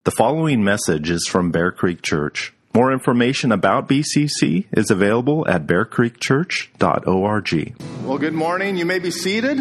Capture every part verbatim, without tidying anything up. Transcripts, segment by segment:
The following message is from Bear Creek Church. More information about B C C is available at bear creek church dot org. Well, good morning. You may be seated.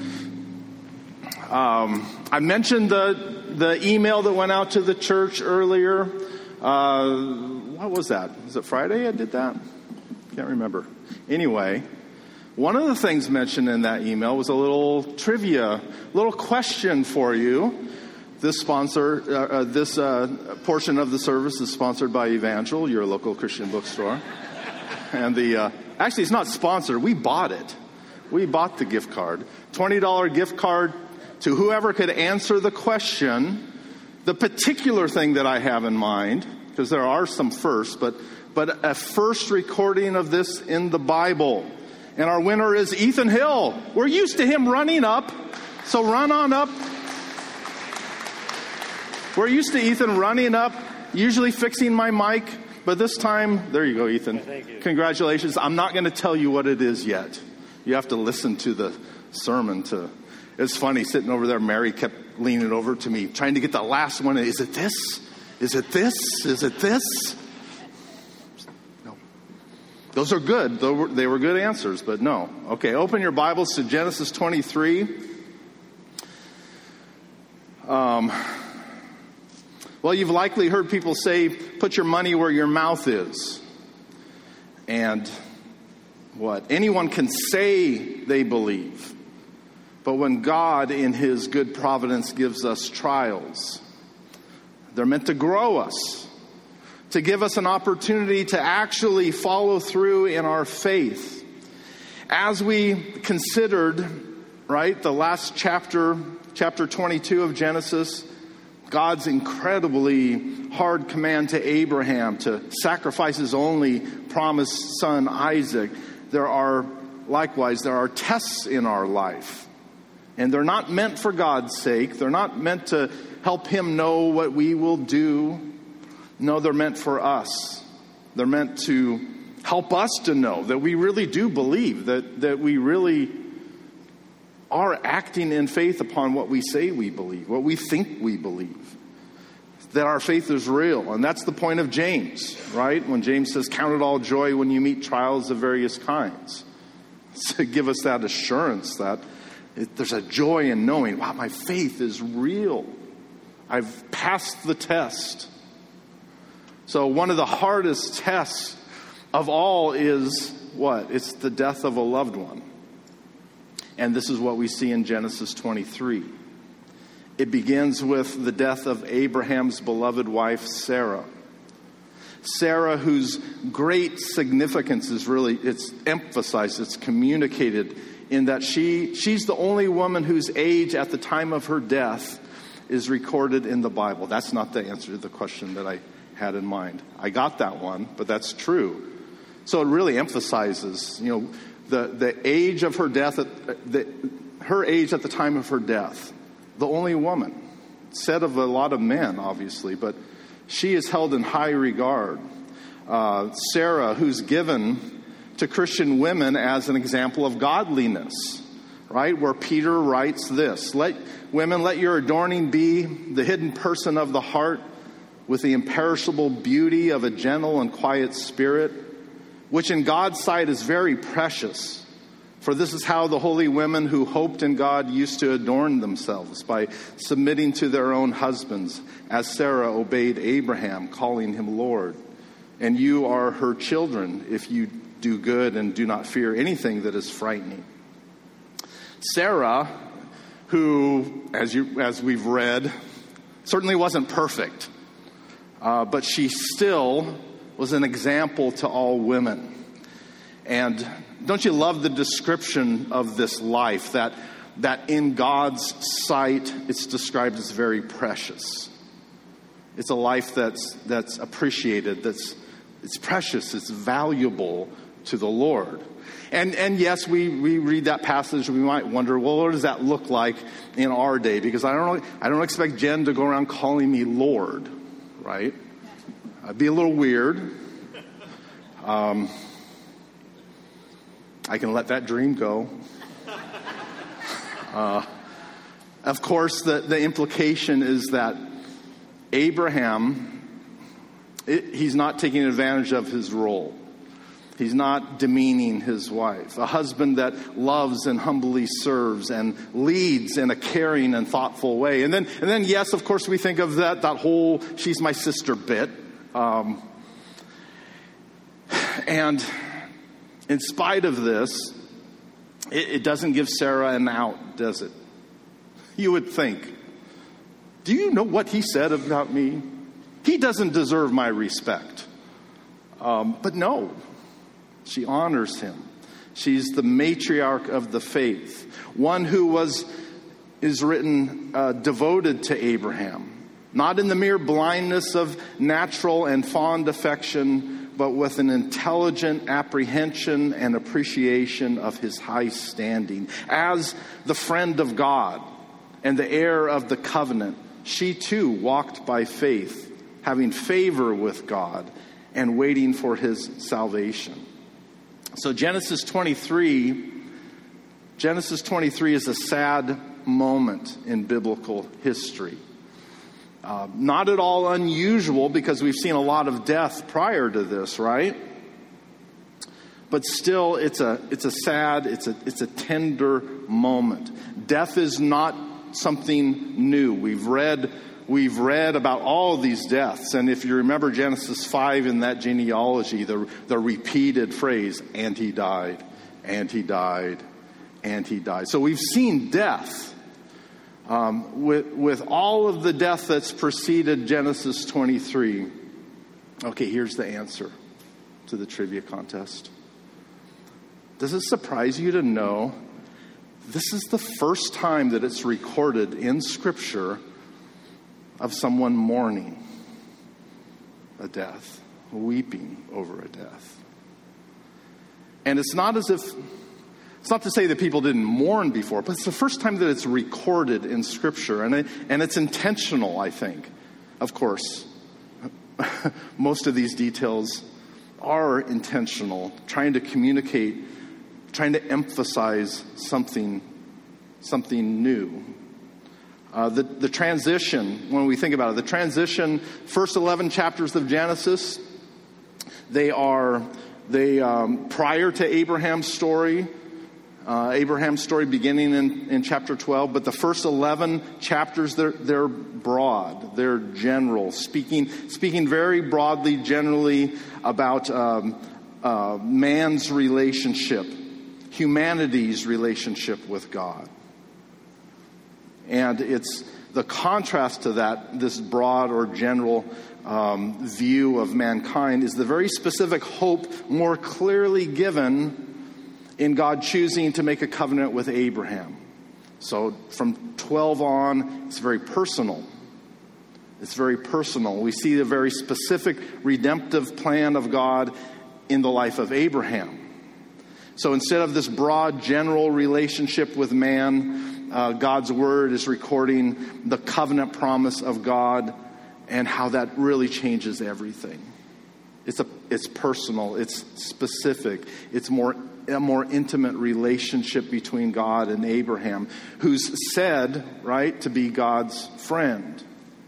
Um, I mentioned the the email that went out to the church earlier. Uh, what was that? Was it Friday I did that? Can't remember. Anyway, one of the things mentioned in that email was a little trivia, little question for you. This sponsor, uh, uh, this uh, portion of the service is sponsored by Evangel, your local Christian bookstore. And the uh, actually, it's not sponsored. We bought it. We bought the gift card, twenty dollars gift card to whoever could answer the question. The particular thing that I have in mind, because there are some firsts, but but a first recording of this in the Bible. And our winner is Ethan Hill. We're used to him running up, so run on up. We're used to Ethan running up, usually fixing my mic, but this time, there you go, Ethan. Thank you. Congratulations. I'm not going to tell you what it is yet. You have to listen to the sermon to. It's funny, sitting over there, Mary kept leaning over to me, trying to get the last one. Is it this? Is it this? Is it this? No. Those are good. They were good answers, but no. Okay, open your Bibles to Genesis twenty-three. Um... Well, you've likely heard people say, put your money where your mouth is. And what? Anyone can say they believe. But when God, in His good providence, gives us trials, they're meant to grow us, to give us an opportunity to actually follow through in our faith. As we considered, right, the last chapter, chapter twenty-two of Genesis, God's incredibly hard command to Abraham to sacrifice his only promised son, Isaac. There are, likewise, there are tests in our life. And they're not meant for God's sake. They're not meant to help Him know what we will do. No, they're meant for us. They're meant to help us to know that we really do believe, that, that we really are acting in faith upon what we say we believe, what we think we believe, that our faith is real. And that's the point of James, right? When James says, count it all joy when you meet trials of various kinds. To give us that assurance that it, there's a joy in knowing, wow, my faith is real. I've passed the test. So one of the hardest tests of all is what? It's the death of a loved one. And this is what we see in Genesis twenty-three. It begins with the death of Abraham's beloved wife, Sarah. Sarah, whose great significance is really, it's emphasized, it's communicated in that she she's the only woman whose age at the time of her death is recorded in the Bible. That's not the answer to the question that I had in mind. I got that one, but that's true. So it really emphasizes, you know, The, the age of her death, the, her age at the time of her death, the only woman, said of a lot of men, obviously, but she is held in high regard. Uh, Sarah, who's given to Christian women as an example of godliness, right? Where Peter writes this, let women, let your adorning be the hidden person of the heart with the imperishable beauty of a gentle and quiet spirit, which in God's sight is very precious. For this is how the holy women who hoped in God used to adorn themselves, by submitting to their own husbands, as Sarah obeyed Abraham, calling him Lord. And you are her children if you do good and do not fear anything that is frightening. Sarah, who, as you as we've read, certainly wasn't perfect, uh, but she still was an example to all women. And don't you love the description of this life, that that in God's sight it's described as very precious. It's a life that's that's appreciated, that's it's precious, it's valuable to the Lord. And and yes, we, we read that passage, we might wonder, well, what does that look like in our day? Because I don't I don't expect Jen to go around calling me Lord, right? It'd be a little weird. Um, I can let that dream go. Uh, of course, the, the implication is that Abraham, it, he's not taking advantage of his role. He's not demeaning his wife. A husband that loves and humbly serves and leads in a caring and thoughtful way. And then, and then, yes, of course, we think of that that whole "she's my sister" bit. Um, and in spite of this, it, it doesn't give Sarah an out, does it? You would think, do you know what he said about me? He doesn't deserve my respect. Um, but no. She honors him. She's the matriarch of the faith, one who was, is written, uh, devoted to Abraham, not in the mere blindness of natural and fond affection, but with an intelligent apprehension and appreciation of his high standing. As the friend of God and the heir of the covenant, she too walked by faith, having favor with God and waiting for his salvation. So Genesis twenty-three, Genesis twenty-three is a sad moment in biblical history. Uh, not at all unusual because we've seen a lot of death prior to this, right? But still, it's a it's a sad, it's a it's a tender moment. Death is not something new. We've read We've read about all of these deaths, and if you remember Genesis five in that genealogy, the, the repeated phrase, and he died, and he died, and he died. So we've seen death. Um, with, with all of the death that's preceded Genesis twenty-three, okay, here's the answer to the trivia contest. Does it surprise you to know this is the first time that it's recorded in Scripture of someone mourning a death, weeping over a death? And it's not as if, it's not to say that people didn't mourn before, but it's the first time that it's recorded in Scripture. And, it, and it's intentional, I think. Of course, most of these details are intentional, trying to communicate, trying to emphasize something, something new. Uh, the, the transition, when we think about it, the transition, first eleven chapters of Genesis, they are they um, prior to Abraham's story, uh, Abraham's story beginning in, in chapter twelve, but the first eleven chapters, they're, they're broad, they're general, speaking speaking very broadly, generally about um, uh, man's relationship, humanity's relationship with God. And it's the contrast to that, this broad or general um, view of mankind, is the very specific hope more clearly given in God choosing to make a covenant with Abraham. So from twelve on, it's very personal. It's very personal. We see the very specific redemptive plan of God in the life of Abraham. So instead of this broad general relationship with man, Uh, God's word is recording the covenant promise of God and how that really changes everything. It's a, it's personal, it's specific, it's more a more intimate relationship between God and Abraham, who's said, right, to be God's friend.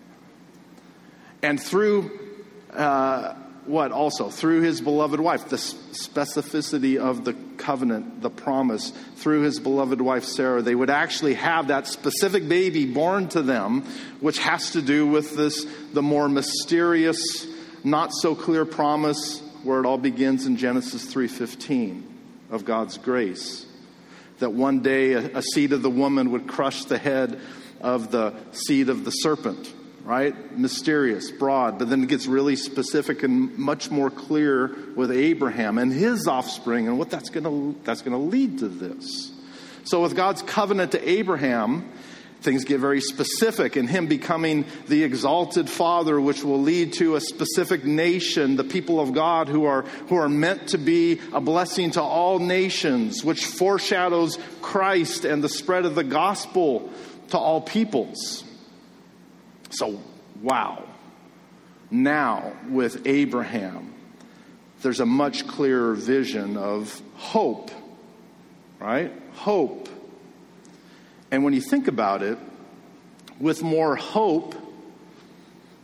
And through uh, what also? Through his beloved wife, the specificity of the covenant, the promise, through his beloved wife Sarah, they would actually have that specific baby born to them, which has to do with this, the more mysterious, not so clear promise where it all begins in Genesis three fifteen of God's grace. That one day a, a seed of the woman would crush the head of the seed of the serpent. Right? Mysterious, broad, but then it gets really specific and much more clear with Abraham and his offspring and what that's going to that's going to lead to this. So with God's covenant to Abraham, things get very specific, and him becoming the exalted father, which will lead to a specific nation, the people of God who are who are meant to be a blessing to all nations, which foreshadows Christ and the spread of the gospel to all peoples. So, wow. Now, with Abraham, there's a much clearer vision of hope, right? Hope. And when you think about it, with more hope,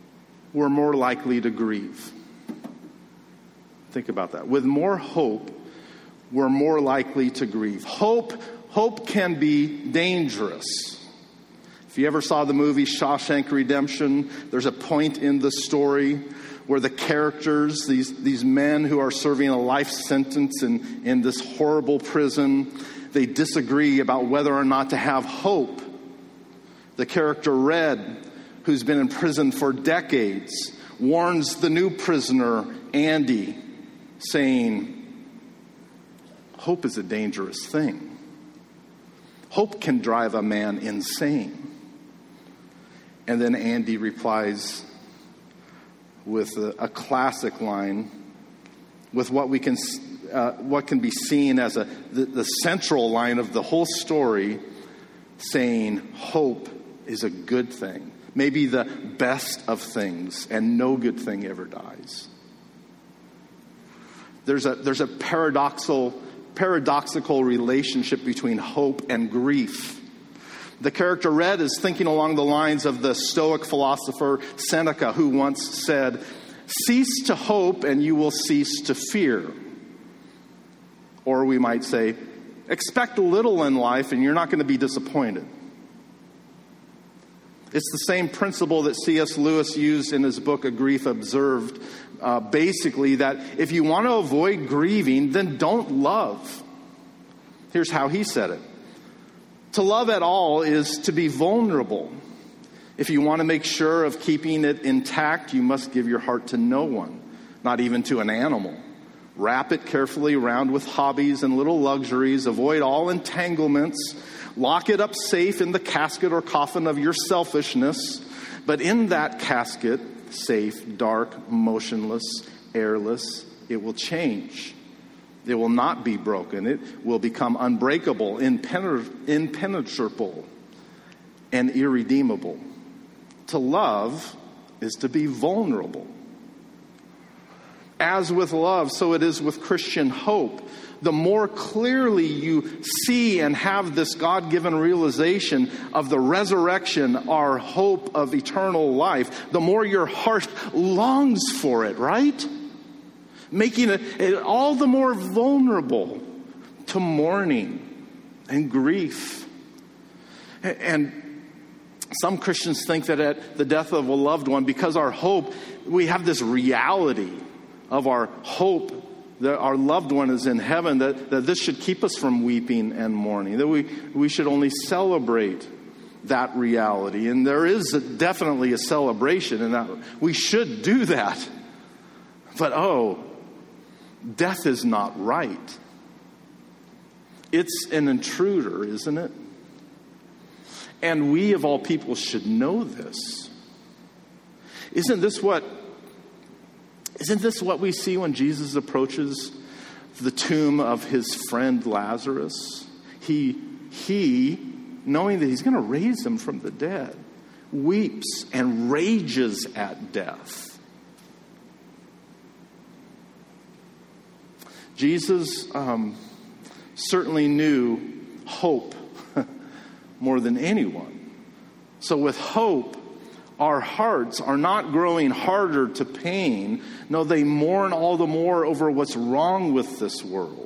we're more likely to grieve. Think about that. With more hope, we're more likely to grieve. Hope, hope can be dangerous. If you ever saw the movie Shawshank Redemption, there's a point in the story where the characters, these, these men who are serving a life sentence in, in this horrible prison, they disagree about whether or not to have hope. The character Red, who's been in prison for decades, warns the new prisoner, Andy, saying, hope is a dangerous thing. Hope can drive a man insane. And then Andy replies with a, a classic line, with what we can, uh, what can be seen as a the, the central line of the whole story, saying, hope is a good thing, maybe the best of things, and no good thing ever dies. There's a there's a paradoxical paradoxical relationship between hope and grief. The character Red is thinking along the lines of the Stoic philosopher Seneca, who once said, cease to hope and you will cease to fear. Or we might say, expect little in life and you're not going to be disappointed. It's the same principle that C S Lewis used in his book, A Grief Observed. Uh, basically, that if you want to avoid grieving, then don't love. Here's how he said it. To love at all is to be vulnerable. If you want to make sure of keeping it intact, you must give your heart to no one, not even to an animal. Wrap it carefully around with hobbies and little luxuries. Avoid all entanglements. Lock it up safe in the casket or coffin of your selfishness. But in that casket, safe, dark, motionless, airless, it will change. It will not be broken. It will become unbreakable, impenetra- impenetrable, and irredeemable. To love is to be vulnerable. As with love, so it is with Christian hope. The more clearly you see and have this God-given realization of the resurrection, our hope of eternal life, the more your heart longs for it, right? Making it, it all the more vulnerable to mourning and grief. And some Christians think that at the death of a loved one, because our hope, we have this reality of our hope that our loved one is in heaven, that, that this should keep us from weeping and mourning, that we, we should only celebrate that reality. And there is a, definitely a celebration, and that we should do that. But oh, death is not right. It's an intruder, isn't it? And we of all people should know this. Isn't this what Isn't this what we see when Jesus approaches the tomb of his friend Lazarus? He, he, knowing that he's going to raise him from the dead, weeps and rages at death. Jesus um, certainly knew hope more than anyone. So with hope, our hearts are not growing harder to pain. No, they mourn all the more over what's wrong with this world.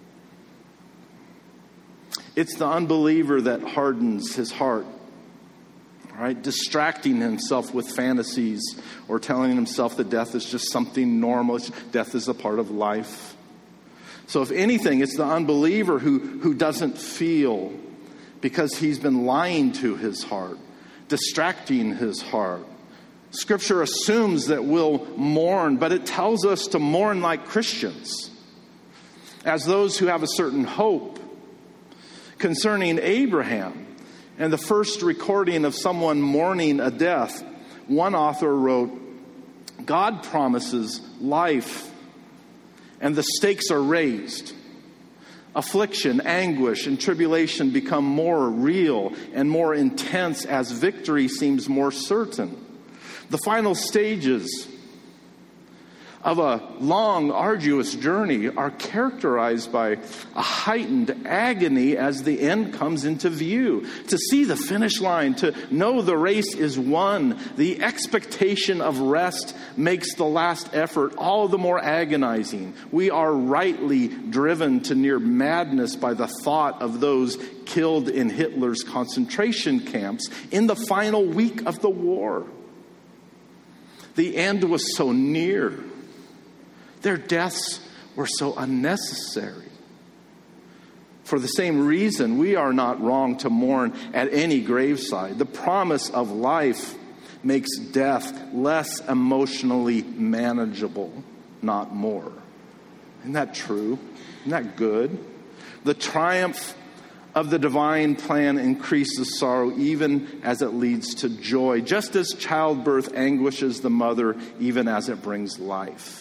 It's the unbeliever that hardens his heart, right? Distracting himself with fantasies or telling himself that death is just something normal. Death is a part of life. So if anything, it's the unbeliever who, who doesn't feel, because he's been lying to his heart, distracting his heart. Scripture assumes that we'll mourn, but it tells us to mourn like Christians, as those who have a certain hope. Concerning Abraham and the first recording of someone mourning a death, one author wrote, God promises life, and the stakes are raised. Affliction, anguish, and tribulation become more real and more intense as victory seems more certain. The final stages of a long, arduous journey are characterized by a heightened agony as the end comes into view. To see the finish line, to know the race is won, the expectation of rest makes the last effort all the more agonizing. We are rightly driven to near madness by the thought of those killed in Hitler's concentration camps in the final week of the war. The end was so near. Their deaths were so unnecessary. For the same reason, we are not wrong to mourn at any graveside. The promise of life makes death less emotionally manageable, not more. Isn't that true? Isn't that good? The triumph of the divine plan increases sorrow even as it leads to joy, just as childbirth anguishes the mother even as it brings life.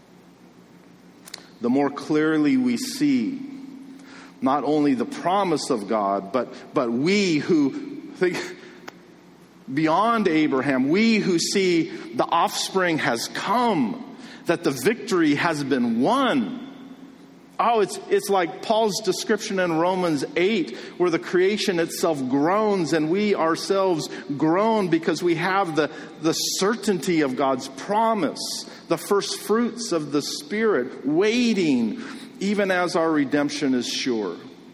The more clearly we see not only the promise of God, but, but we who think beyond Abraham, we who see the offspring has come, that the victory has been won. Oh, it's it's like Paul's description in Romans eight, where the creation itself groans and we ourselves groan because we have the, the certainty of God's promise, the first fruits of the Spirit, waiting even as our redemption is sure.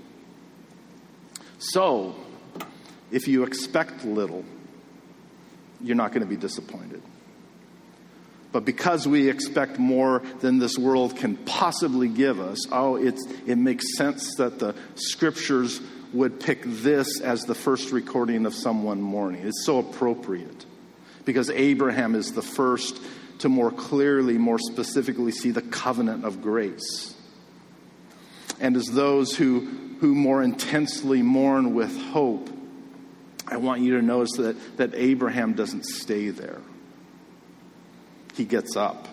So, if you expect little, you're not going to be disappointed. But because we expect more than this world can possibly give us, oh, it's, it makes sense that the Scriptures would pick this as the first recording of someone mourning. It's so appropriate because Abraham is the first to more clearly, more specifically see the covenant of grace. And as those who, who more intensely mourn with hope, I want you to notice that, that Abraham doesn't stay there. He gets up,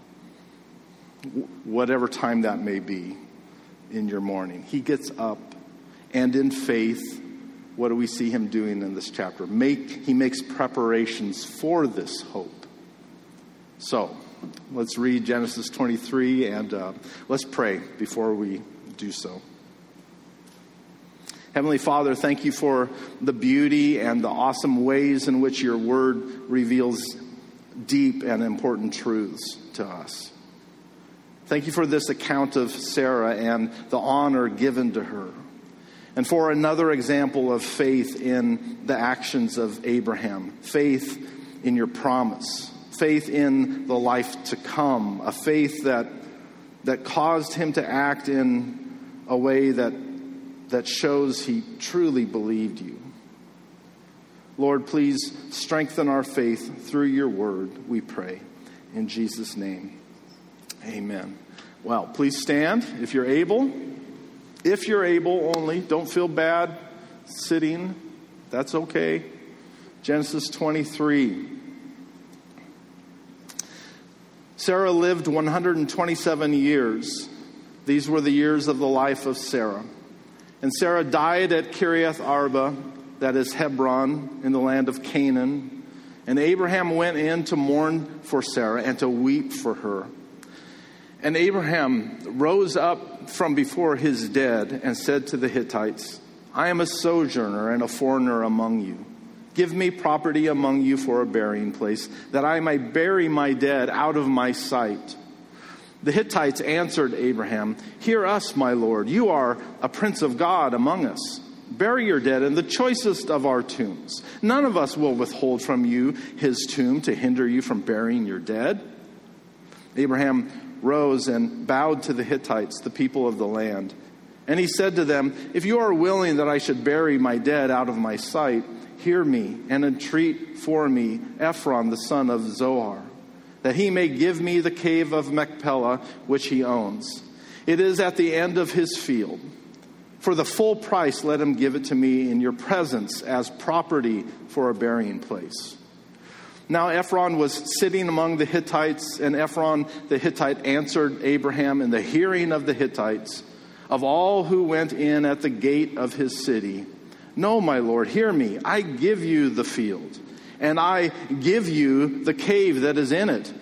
whatever time that may be in your morning. He gets up, and in faith, what do we see him doing in this chapter? Make he makes preparations for this hope. So, let's read Genesis twenty-three, and uh, let's pray before we do so. Heavenly Father, thank you for the beauty and the awesome ways in which your word reveals deep and important truths to us. Thank you for this account of Sarah and the honor given to her. And for another example of faith in the actions of Abraham. Faith in your promise. Faith in the life to come. A faith that that caused him to act in a way that that shows he truly believed you. Lord, please strengthen our faith through your word, we pray. In Jesus' name, amen. Well, please stand if you're able. If you're able only, don't feel bad sitting. That's okay. Genesis twenty-three. Sarah lived one hundred twenty-seven years. These were the years of the life of Sarah. And Sarah died at Kiriath Arba, that is Hebron, in the land of Canaan. And Abraham went in to mourn for Sarah and to weep for her. And Abraham rose up from before his dead and said to the Hittites, I am a sojourner and a foreigner among you. Give me property among you for a burying place, that I might bury my dead out of my sight. The Hittites answered Abraham, Hear us, my lord. You are a prince of God among us. Bury your dead in the choicest of our tombs. None of us will withhold from you his tomb to hinder you from burying your dead. Abraham rose and bowed to the Hittites, the people of the land. And he said to them, If you are willing that I should bury my dead out of my sight, hear me and entreat for me Ephron, the son of Zohar, that he may give me the cave of Machpelah, which he owns. It is at the end of his field. For the full price, let him give it to me in your presence as property for a burying place. Now Ephron was sitting among the Hittites, and Ephron the Hittite answered Abraham in the hearing of the Hittites, of all who went in at the gate of his city, No, my lord, hear me. I give you the field, and I give you the cave that is in it.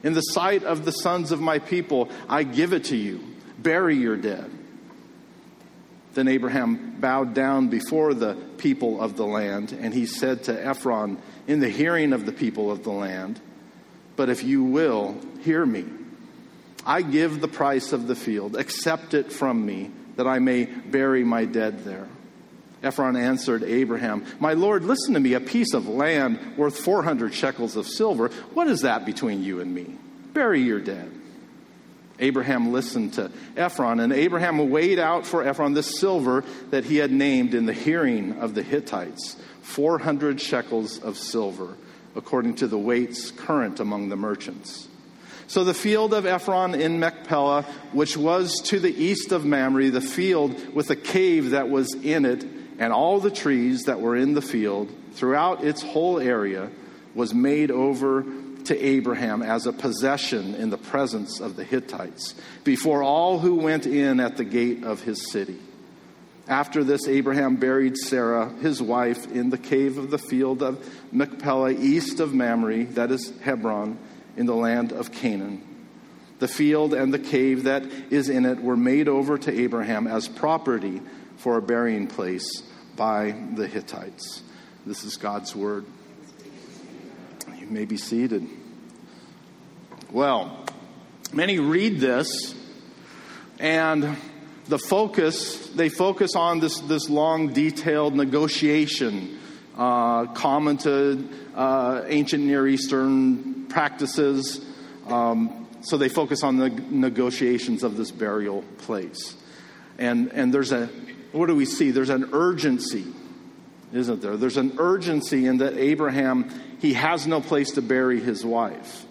In the sight of the sons of my people, I give it to you. Bury your dead." Then Abraham bowed down before the people of the land, and he said to Ephron in the hearing of the people of the land, "But if you will, hear me. I give the price of the field. Accept it from me, that I may bury my dead there." Ephron answered Abraham, "My Lord, listen to me. A piece of land worth four hundred shekels of silver. What is that between you and me? Bury your dead." Abraham listened to Ephron, and Abraham weighed out for Ephron the silver that he had named in the hearing of the Hittites, four hundred shekels of silver, according to the weights current among the merchants. So the field of Ephron in Machpelah, which was to the east of Mamre, the field with the cave that was in it, and all the trees that were in the field, throughout its whole area, was made over to Abraham as a possession in the presence of the Hittites, before all who went in at the gate of his city. After this, Abraham buried Sarah, his wife, in the cave of the field of Machpelah, east of Mamre, that is Hebron, in the land of Canaan. The field and the cave that is in it were made over to Abraham as property for a burying place by the Hittites. This is God's word. You may be seated. Well, many read this, and the focus, they focus on this, this long, detailed negotiation, uh, common to uh, ancient Near Eastern practices. Um, so they focus on the negotiations of this burial place. And, and there's a, what do we see? There's an urgency, isn't there? There's an urgency in that Abraham, he has no place to bury his wife.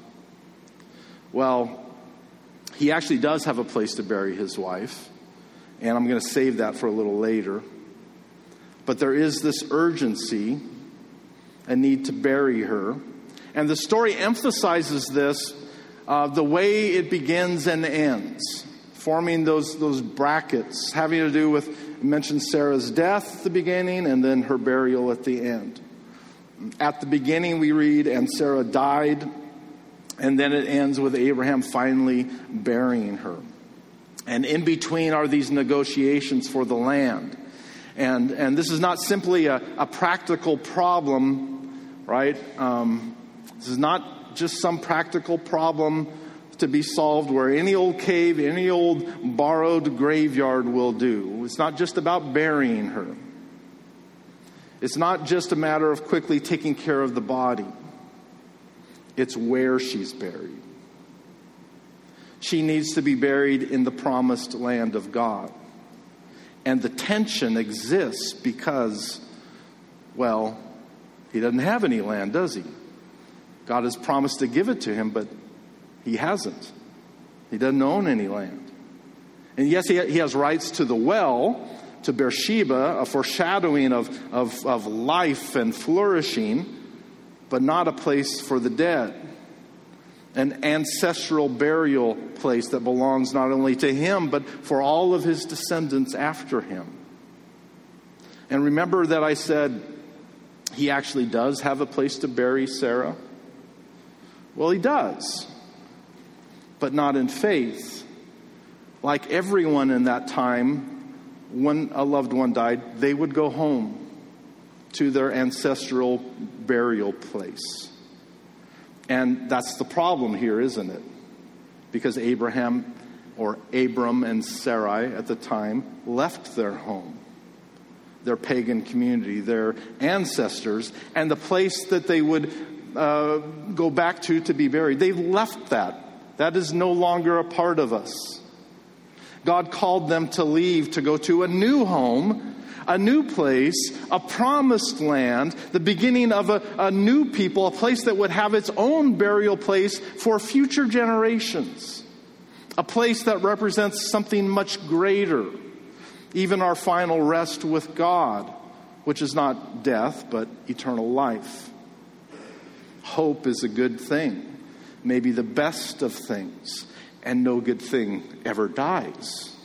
Well, he actually does have a place to bury his wife, and I'm going to save that for a little later. But there is this urgency, a need to bury her. And the story emphasizes this, uh, the way it begins and ends, forming those, those brackets, having to do with, it mentions Sarah's death at the beginning and then her burial at the end. At the beginning we read, "And Sarah died," and then it ends with Abraham finally burying her. And in between are these negotiations for the land. And and this is not simply a, a practical problem, right? Um, this is not just some practical problem to be solved where any old cave, any old borrowed graveyard will do. It's not just about burying her. It's not just a matter of quickly taking care of the body. It's where she's buried. She needs to be buried in the promised land of God. And the tension exists because, well, he doesn't have any land, does he? God has promised to give it to him, but he hasn't. He doesn't own any land. And yes, he he has rights to the well, to Beersheba, a foreshadowing of, of, of life and flourishing, but not a place for the dead. An ancestral burial place that belongs not only to him, but for all of his descendants after him. And remember that I said he actually does have a place to bury Sarah? Well, he does, but not in faith. Like everyone in that time, when a loved one died, they would go home to their ancestral burial place. And that's the problem here, isn't it? Because Abraham, or Abram and Sarai at the time, left their home, their pagan community, their ancestors, and the place that they would uh, go back to to be buried. They've left that. That is no longer a part of us. God called them to leave, to go to a new home, a new place, a promised land, the beginning of a, a new people, a place that would have its own burial place for future generations. A place that represents something much greater, even our final rest with God, which is not death, but eternal life. Hope is a good thing, maybe the best of things, and no good thing ever dies.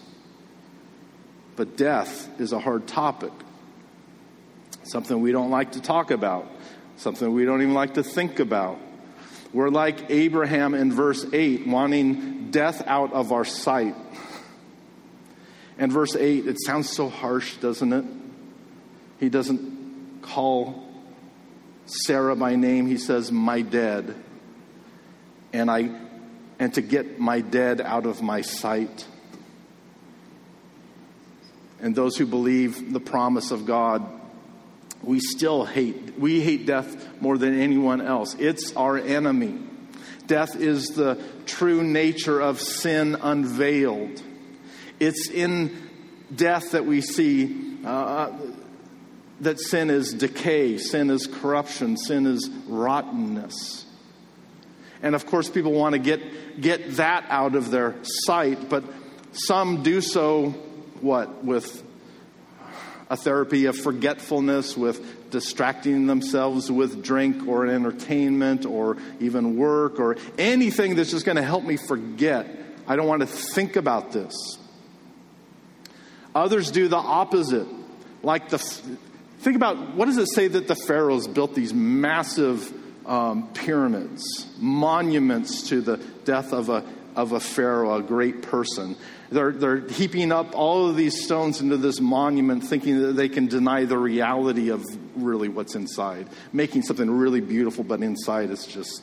But death is a hard topic, something we don't like to talk about, something we don't even like to think about. We're like Abraham in verse eight, wanting death out of our sight. And verse eight, it sounds so harsh, doesn't it? He doesn't call Sarah by name. He says, my dead. And I, and to get my dead out of my sight. And those who believe the promise of God, we still hate, we hate death more than anyone else. It's our enemy. Death is the true nature of sin unveiled. It's in death that we see uh, that sin is decay, sin is corruption, sin is rottenness. And of course, people want to get get that out of their sight, but some do so, what, with a therapy of forgetfulness, with distracting themselves with drink or entertainment or even work or anything that's just going to help me forget. I don't want to think about this. Others do the opposite. Like the, think about, what does it say that the pharaohs built these massive um, pyramids, monuments to the death of a of a pharaoh, a great person. They're they're heaping up all of these stones into this monument, thinking that they can deny the reality of really what's inside, making something really beautiful, but inside it's just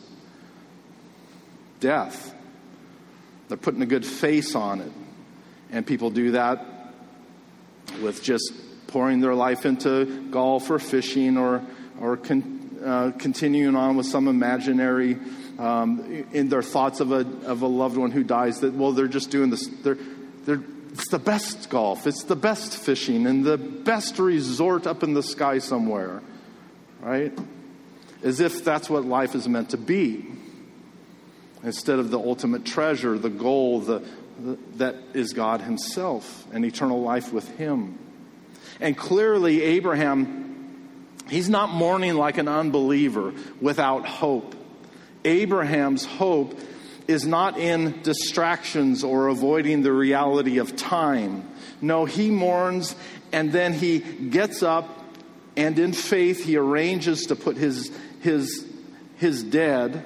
death. They're putting a good face on it, and people do that with just pouring their life into golf or fishing or or con, uh, continuing on with some imaginary um, in their thoughts of a of a loved one who dies. That well, they're just doing this. They're they're it's the best golf. It's the best fishing and the best resort up in the sky somewhere, right? As if that's what life is meant to be, instead of the ultimate treasure, the goal, the, the that is God Himself and eternal life with Him. And clearly, Abraham, he's not mourning like an unbeliever without hope. Abraham's hope is not in distractions or avoiding the reality of time. No, he mourns and then he gets up and in faith he arranges to put his his his dead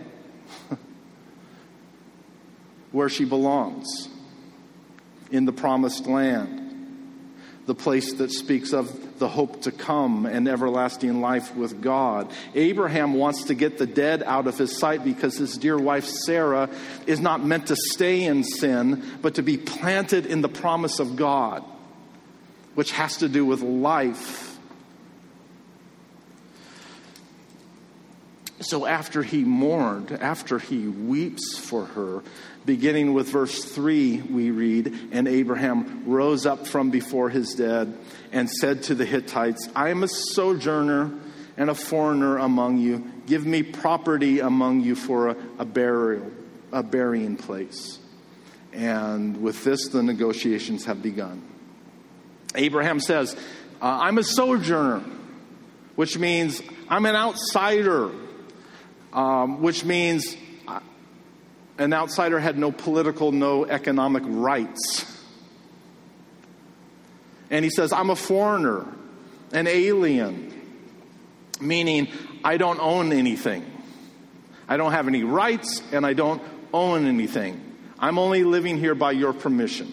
where she belongs, in the promised land. The place that speaks of the hope to come and everlasting life with God. Abraham wants to get the dead out of his sight because his dear wife Sarah is not meant to stay in sin, but to be planted in the promise of God, which has to do with life. So after he mourned, after he weeps for her, beginning with verse three, we read, and Abraham rose up from before his dead and said to the Hittites, I am a sojourner and a foreigner among you. Give me property among you for a, a burial, a burying place. And with this, the negotiations have begun. Abraham says, uh, I'm a sojourner, which means I'm an outsider. Um, which means an outsider had no political, no economic rights. And he says, I'm a foreigner, an alien, meaning I don't own anything. I don't have any rights and I don't own anything. I'm only living here by your permission.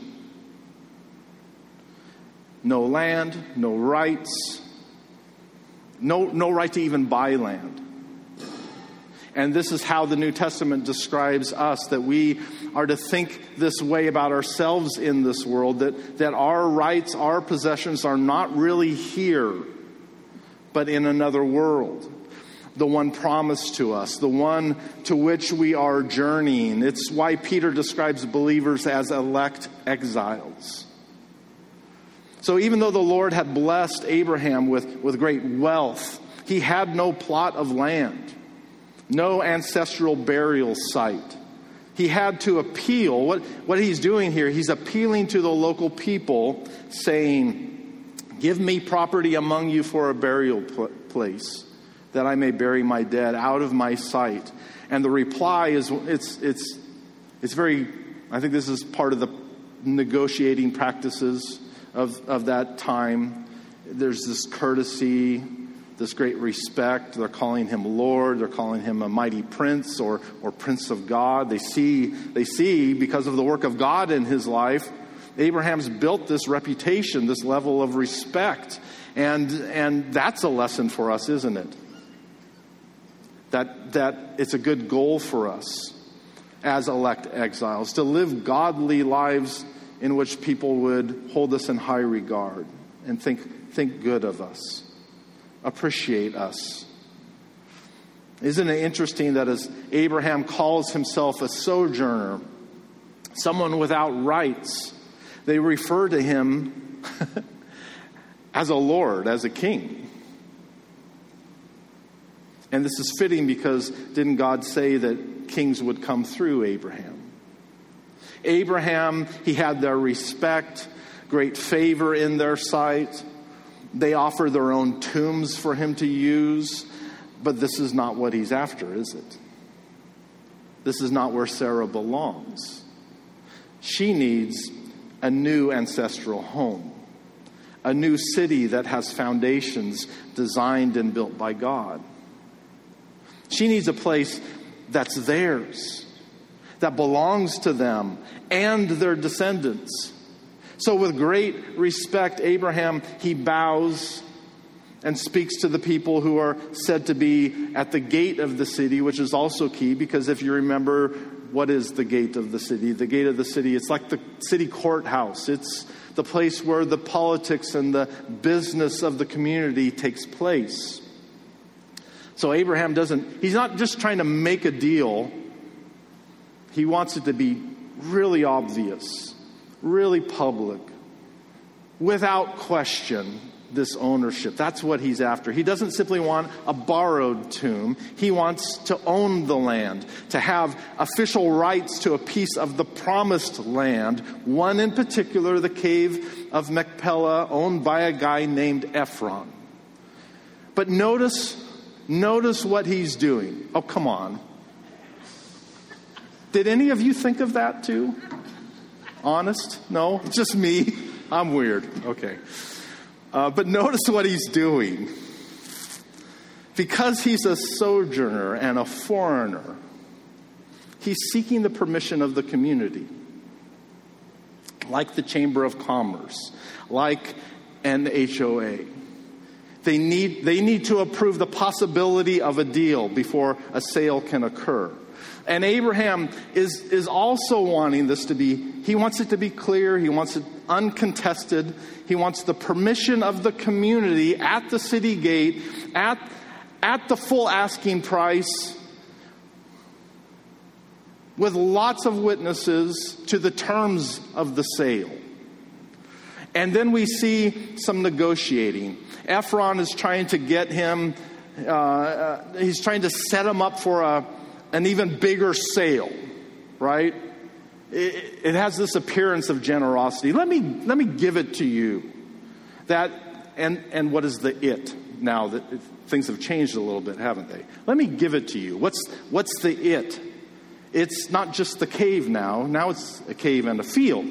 No land, no rights, no, no right to even buy land. And this is how the New Testament describes us, that we are to think this way about ourselves in this world, that, that our rights, our possessions are not really here, but in another world. The one promised to us, the one to which we are journeying. It's why Peter describes believers as elect exiles. So even though the Lord had blessed Abraham with, with great wealth, he had no plot of land. No ancestral burial site. He had to appeal. What, what he's doing here, he's appealing to the local people, saying, give me property among you for a burial pl- place, that I may bury my dead out of my sight. And the reply is, it's, it's, it's very, I think this is part of the negotiating practices of, of that time. There's this courtesy. this great respect. They're calling him Lord. They're calling him a mighty prince or, or Prince of God. They see, they see, because of the work of God in his life, Abraham's built this reputation, this level of respect. And, and that's a lesson for us, isn't it? That, that it's a good goal for us as elect exiles to live godly lives in which people would hold us in high regard and think, think good of us, appreciate us. Isn't it interesting that as Abraham calls himself a sojourner, someone without rights, they refer to him as a lord, as a king. And this is fitting because didn't God say that kings would come through Abraham? Abraham, he had their respect, great favor in their sight. They offer their own tombs for him to use. But this is not what he's after, is it? This is not where Sarah belongs. She needs a new ancestral home, a new city that has foundations designed and built by God. She needs a place that's theirs, that belongs to them and their descendants. So with great respect, Abraham, he bows and speaks to the people who are said to be at the gate of the city, which is also key because if you remember, what is the gate of the city? The gate of the city, it's like the city courthouse. It's the place where the politics and the business of the community takes place. So Abraham doesn't, he's not just trying to make a deal. He wants it to be really obvious, really public, without question, this ownership. That's what he's after. He doesn't simply want a borrowed tomb. He wants to own the land, to have official rights to a piece of the promised land, one in particular, the cave of Machpelah, owned by a guy named Ephron. But notice, notice what he's doing. Oh, come on. Did any of you think of that too? Honest? No? Just me? I'm weird. Okay. Uh, but notice what he's doing. Because he's a sojourner and a foreigner, he's seeking the permission of the community. Like the Chamber of Commerce, like an H O A. They need, they need to approve the possibility of a deal before a sale can occur. And Abraham is, is also wanting this to be, he wants it to be clear, he wants it uncontested, he wants the permission of the community at the city gate, at, at the full asking price, with lots of witnesses to the terms of the sale. And then we see some negotiating. Ephron is trying to get him, uh, uh, he's trying to set him up for a an even bigger sale, right? It, it has this appearance of generosity. Let me let me give it to you. That and and what is the it now that it, things have changed a little bit, haven't they? Let me give it to you. What's what's the it? It's not just the cave now. Now it's a cave and a field.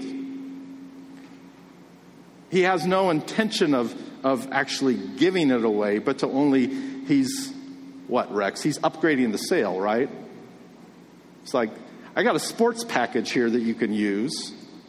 He has no intention of of actually giving it away, but to only he's what, Rex? He's upgrading the sale, right? It's like, I got a sports package here that you can use.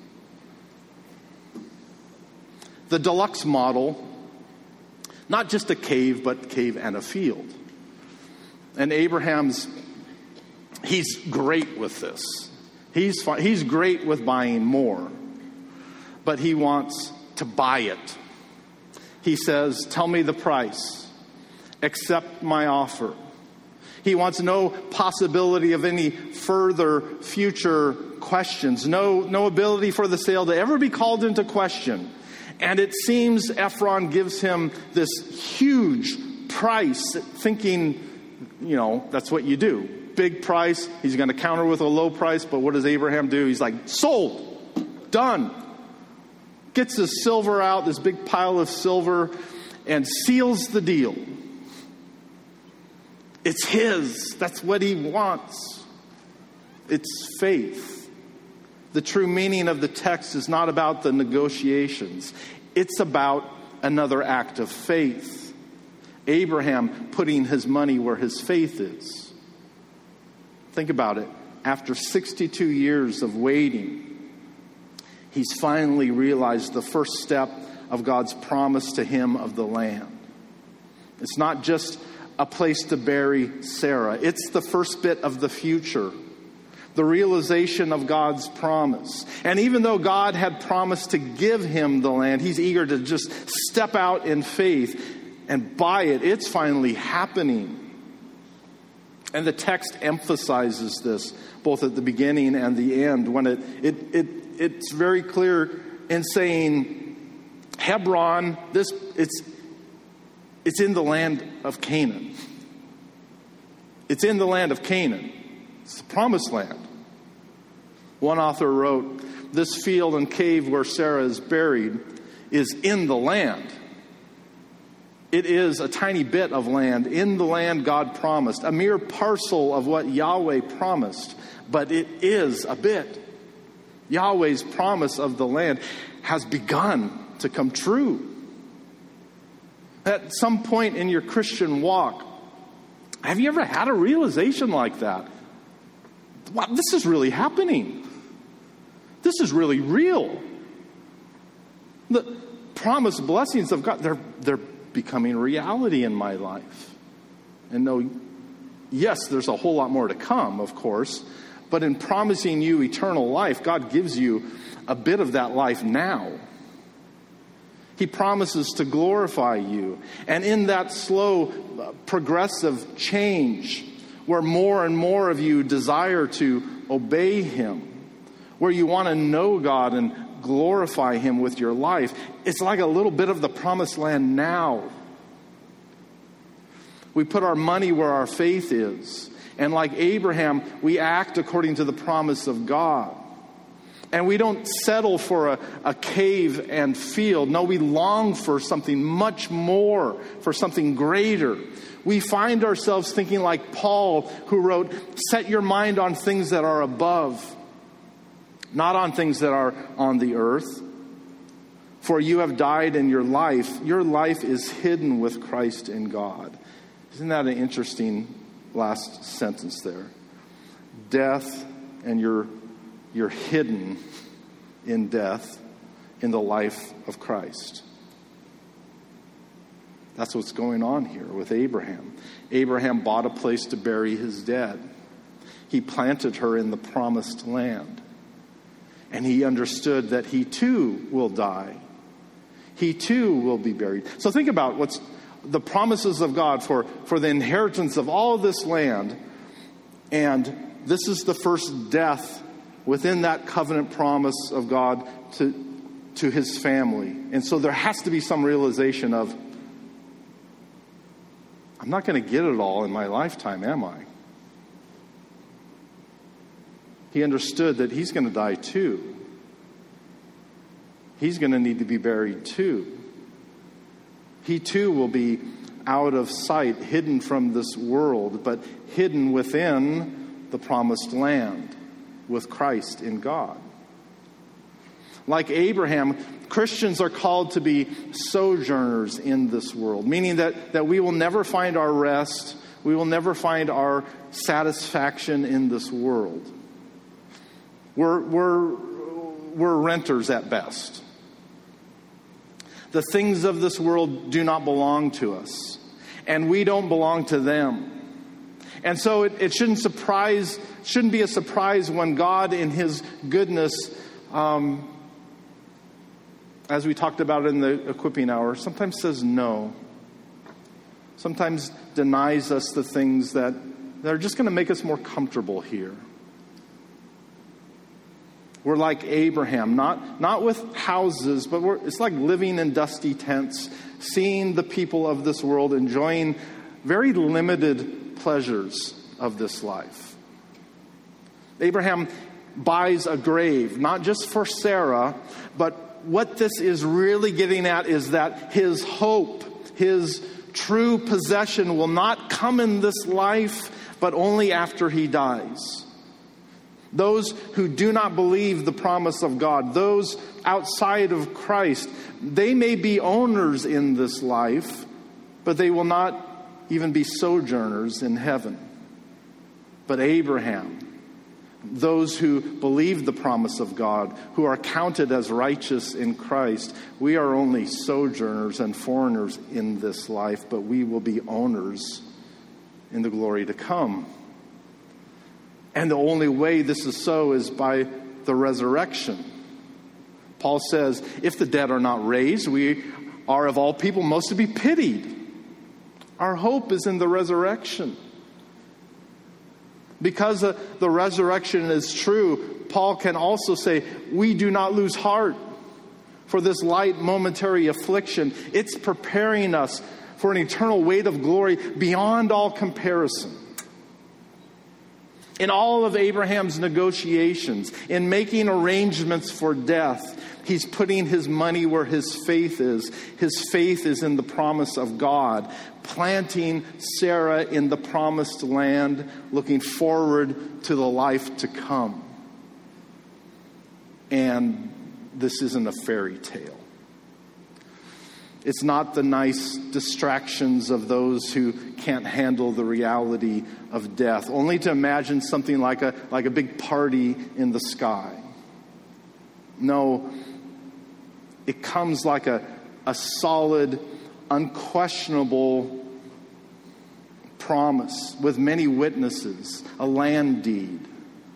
The deluxe model, not just a cave, but cave and a field. And Abraham's, he's great with this. He's fine. He's great with buying more. But he wants to buy it. He says, tell me the price. Accept my offer. He wants no possibility of any further future questions. No, no ability for the sale to ever be called into question. And it seems Ephron gives him this huge price, thinking, you know, that's what you do. Big price. He's going to counter with a low price. But what does Abraham do? He's like, sold. Done. Gets his silver out, this big pile of silver, and seals the deal. It's his. That's what he wants. It's faith. The true meaning of the text is not about the negotiations. It's about another act of faith. Abraham putting his money where his faith is. Think about it. After sixty-two years of waiting, he's finally realized the first step of God's promise to him of the land. It's not just a place to bury Sarah. It's the first bit of the future, the realization of God's promise. And even though God had promised to give him the land, he's eager to just step out in faith and buy it. It's finally happening. And the text emphasizes this both at the beginning and the end, when it, it, it it's very clear in saying, Hebron, this it's it's in the land of Canaan. It's in the land of Canaan. It's the promised land. One author wrote, this field and cave where Sarah is buried is in the land. It is a tiny bit of land in the land God promised, a mere parcel of what Yahweh promised, but it is a bit. Yahweh's promise of the land has begun to come true. At some point in your Christian walk, have you ever had a realization like that? Wow, this is really happening. This is really real. The promised blessings of God, they're, they're becoming reality in my life. And no, yes, there's a whole lot more to come, of course, but in promising you eternal life, God gives you a bit of that life now. He promises to glorify you. And in that slow, uh, progressive change, where more and more of you desire to obey him, where you want to know God and glorify him with your life, it's like a little bit of the promised land now. We put our money where our faith is. And like Abraham, we act according to the promise of God. And we don't settle for a, a cave and field. No, we long for something much more, for something greater. We find ourselves thinking like Paul, who wrote, set your mind on things that are above, not on things that are on the earth. For you have died, and your life, your life is hidden with Christ in God. Isn't that an interesting last sentence there? Death, and you're, you're hidden in death in the life of Christ. That's what's going on here with Abraham. Abraham bought a place to bury his dead. He planted her in the promised land. And he understood that he too will die. He too will be buried. So think about what's the promises of God for, for the inheritance of all of this land. And this is the first death within that covenant promise of God to, to his family. And so there has to be some realization of, I'm not going to get it all in my lifetime, am I? He understood that he's going to die too. He's going to need to be buried too. He too will be out of sight, hidden from this world, but hidden within the promised land with Christ in God. Like Abraham, Christians are called to be sojourners in this world, meaning that, that we will never find our rest, we will never find our satisfaction in this world. We're, we're, we're renters at best. The things of this world do not belong to us, and we don't belong to them. And so it, it shouldn't surprise, shouldn't be a surprise when God, in his goodness, um, as we talked about in the equipping hour, sometimes says no. Sometimes denies us the things that, that are just going to make us more comfortable here. We're like Abraham, not, not with houses, but we're, it's like living in dusty tents, seeing the people of this world enjoying very limited pleasures of this life. Abraham buys a grave, not just for Sarah, but what this is really getting at is that his hope, his true possession will not come in this life, but only after he dies. Those who do not believe the promise of God, those outside of Christ, they may be owners in this life, but they will not even be sojourners in heaven. But Abraham, those who believe the promise of God, who are counted as righteous in Christ, we are only sojourners and foreigners in this life, but we will be owners in the glory to come. And the only way this is so is by the resurrection. Paul says, if the dead are not raised, we are of all people most to be pitied. Our hope is in the resurrection. Because the, the resurrection is true, Paul can also say, we do not lose heart for this light momentary affliction. It's preparing us for an eternal weight of glory beyond all comparison. In all of Abraham's negotiations, in making arrangements for death, he's putting his money where his faith is. His faith is in the promise of God, planting Sarah in the promised land, looking forward to the life to come. And this isn't a fairy tale. It's not the nice distractions of those who can't handle the reality of death, only to imagine something like a like a big party in the sky. No, it comes like a, a solid, unquestionable promise with many witnesses, a land deed.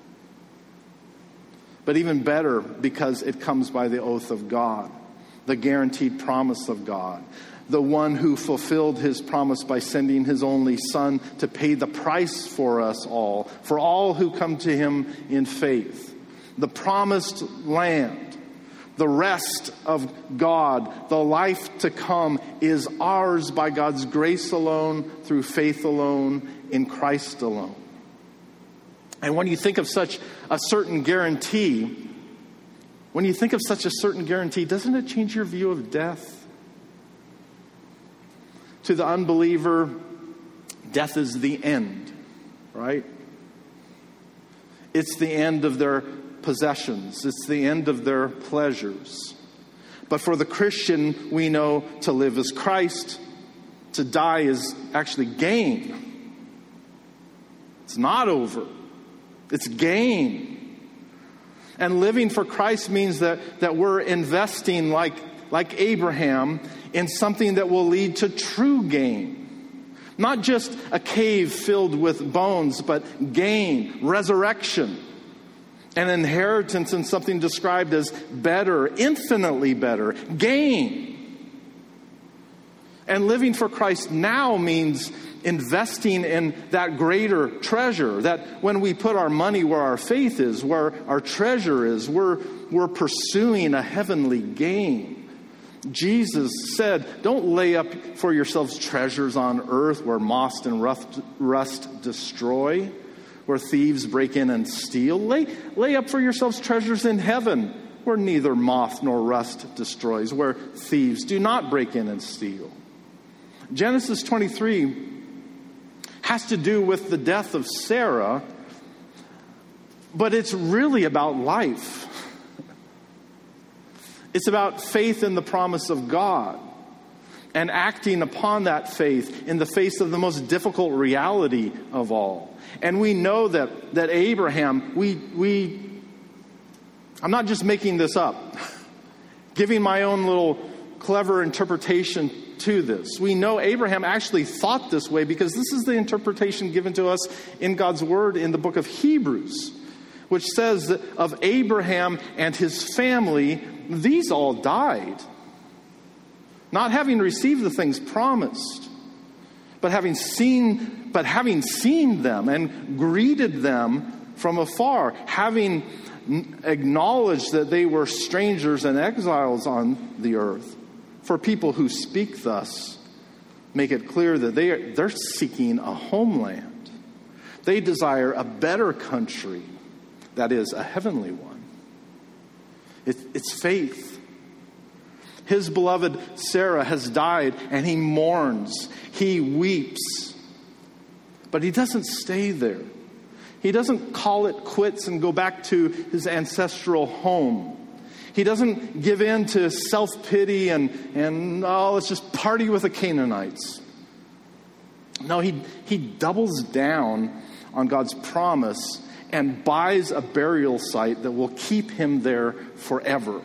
But even better, because it comes by the oath of God, the guaranteed promise of God, the one who fulfilled his promise by sending his only Son to pay the price for us all, for all who come to him in faith. The promised land, the rest of God, the life to come is ours by God's grace alone, through faith alone, in Christ alone. And when you think of such a certain guarantee, when you think of such a certain guarantee, doesn't it change your view of death? To the unbeliever, death is the end, right? It's the end of their possessions. It's the end of their pleasures. But for the Christian, we know to live is Christ. To die is actually gain. It's not over. It's gain. And living for Christ means that, that we're investing like, like Abraham in something that will lead to true gain. Not just a cave filled with bones, but gain, resurrection, an inheritance in something described as better, infinitely better, gain. And living for Christ now means investing in that greater treasure, that when we put our money where our faith is, where our treasure is, we're, we're pursuing a heavenly gain. Jesus said, don't lay up for yourselves treasures on earth where moth and rust, rust destroy, where thieves break in and steal. Lay, lay up for yourselves treasures in heaven where neither moth nor rust destroys, where thieves do not break in and steal. Genesis twenty-three has to do with the death of Sarah, but it's really about life. It's about faith in the promise of God and acting upon that faith in the face of the most difficult reality of all. And we know that, that Abraham, we, we, I'm not just making this up, giving my own little clever interpretation to this. We know Abraham actually thought this way because this is the interpretation given to us in God's word in the book of Hebrews, which says that of Abraham and his family, these all died, not having received the things promised, but having seen, but having seen them and greeted them from afar, having acknowledged that they were strangers and exiles on the earth. For people who speak thus make it clear that they are, they're seeking a homeland. They desire a better country, that is, a heavenly one. It, it's faith. His beloved Sarah has died, and he mourns. He weeps. But he doesn't stay there. He doesn't call it quits and go back to his ancestral home. He doesn't give in to self-pity and, and, oh, let's just party with the Canaanites. No, he, he doubles down on God's promise and buys a burial site that will keep him there forever.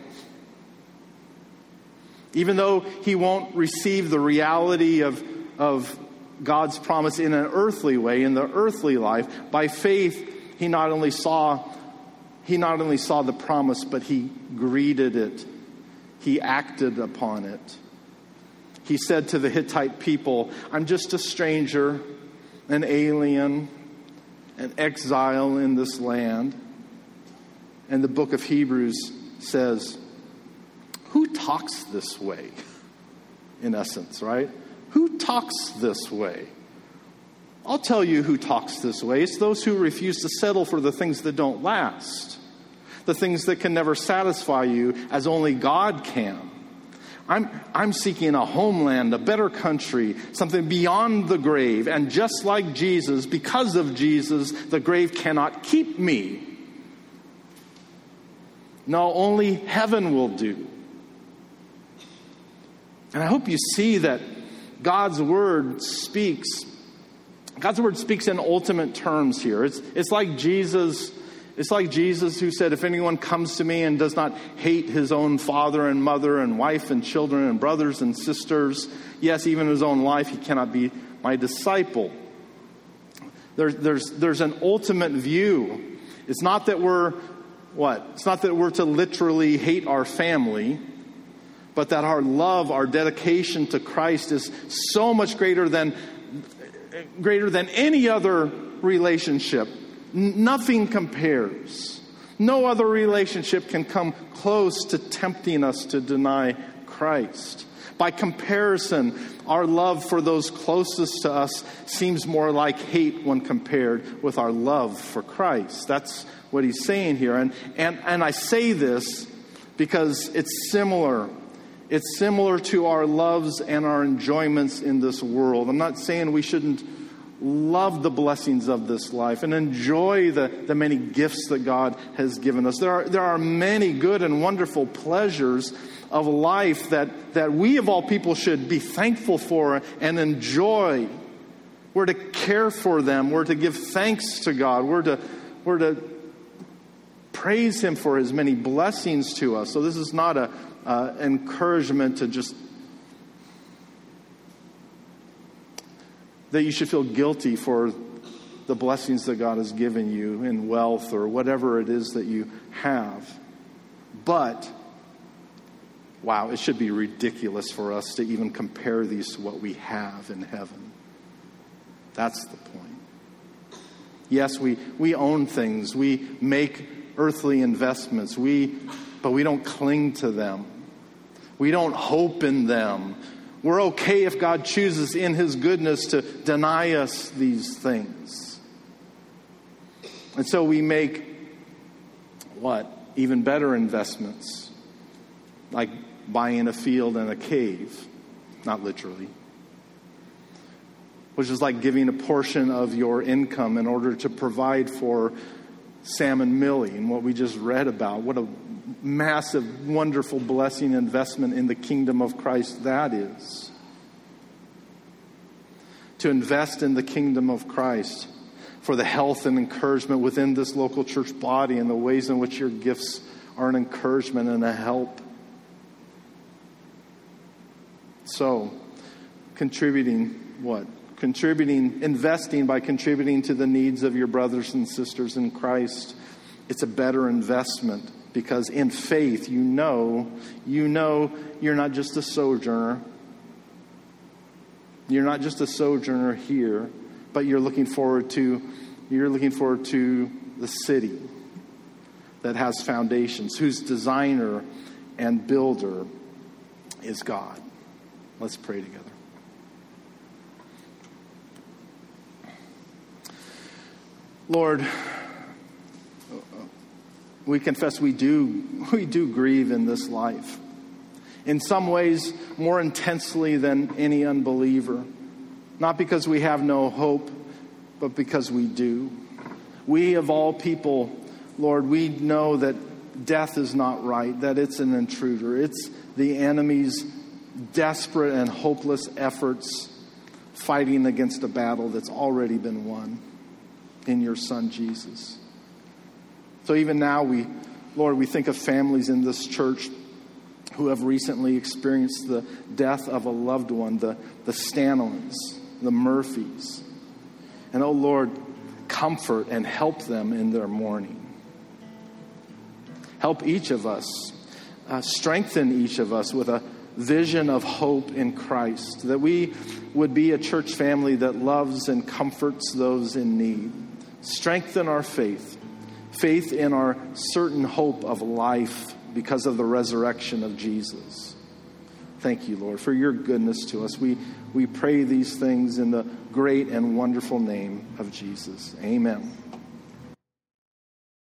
Even though he won't receive the reality of, of God's promise in an earthly way, in the earthly life, by faith, he not only saw, he not only saw the promise, but he greeted it. He acted upon it. He said to the Hittite people, I'm just a stranger, an alien, an exile in this land. And the book of Hebrews says, who talks this way? In essence, right? Who talks this way? I'll tell you who talks this way. It's those who refuse to settle for the things that don't last. The things that can never satisfy you as only God can. I'm, I'm seeking a homeland, a better country, something beyond the grave. And just like Jesus, because of Jesus, the grave cannot keep me. No, only heaven will do. And I hope you see that God's word speaks. God's word speaks in ultimate terms here. It's, it's like Jesus... It's like Jesus who said, if anyone comes to me and does not hate his own father and mother and wife and children and brothers and sisters, yes, even his own life, he cannot be my disciple. There's, there's, there's an ultimate view. It's not that we're, what? It's not that we're to literally hate our family, but that our love, our dedication to Christ is so much greater than, greater than any other relationship. Nothing compares. No other relationship can come close to tempting us to deny Christ. By comparison, our love for those closest to us seems more like hate when compared with our love for Christ. That's what he's saying here. And, and, and I say this because it's similar. It's similar to our loves and our enjoyments in this world. I'm not saying we shouldn't love the blessings of this life and enjoy the, the many gifts that God has given us. There are, there are many good and wonderful pleasures of life that, that we of all people should be thankful for and enjoy. We're to care for them. We're to give thanks to God. We're to, we're to praise him for his many blessings to us. So this is not a uh, encouragement to just that you should feel guilty for the blessings that God has given you in wealth or whatever it is that you have. But, wow, it should be ridiculous for us to even compare these to what we have in heaven. That's the point. Yes, we, we own things. We make earthly investments. We, but we don't cling to them. We don't hope in them. We're okay if God chooses in his goodness to deny us these things. And so we make, what? Even better investments. Like buying a field and a cave. Not literally. Which is like giving a portion of your income in order to provide for Sam and Millie and what we just read about. What a massive, wonderful blessing investment in the kingdom of Christ that is. To invest in the kingdom of Christ for the health and encouragement within this local church body and the ways in which your gifts are an encouragement and a help. So, contributing what? Contributing, investing by contributing to the needs of your brothers and sisters in Christ. It's a better investment because in faith you know, you know you're not just a sojourner. You're not just a sojourner here, but you're looking forward to, you're looking forward to the city that has foundations, whose designer and builder is God. Let's pray together. Lord, we confess we do, we do grieve in this life. In some ways, more intensely than any unbeliever. Not because we have no hope, but because we do. We of all people, Lord, we know that death is not right, that it's an intruder. It's the enemy's desperate and hopeless efforts fighting against a battle that's already been won in your Son, Jesus. So even now, we, Lord, we think of families in this church who have recently experienced the death of a loved one, the, the Stanlins, the Murphys. And oh Lord, comfort and help them in their mourning. Help each of us, uh, strengthen each of us with a vision of hope in Christ, that we would be a church family that loves and comforts those in need. Strengthen our faith, faith in our certain hope of life because of the resurrection of Jesus. Thank you, Lord, for your goodness to us. We, we pray these things in the great and wonderful name of Jesus. Amen.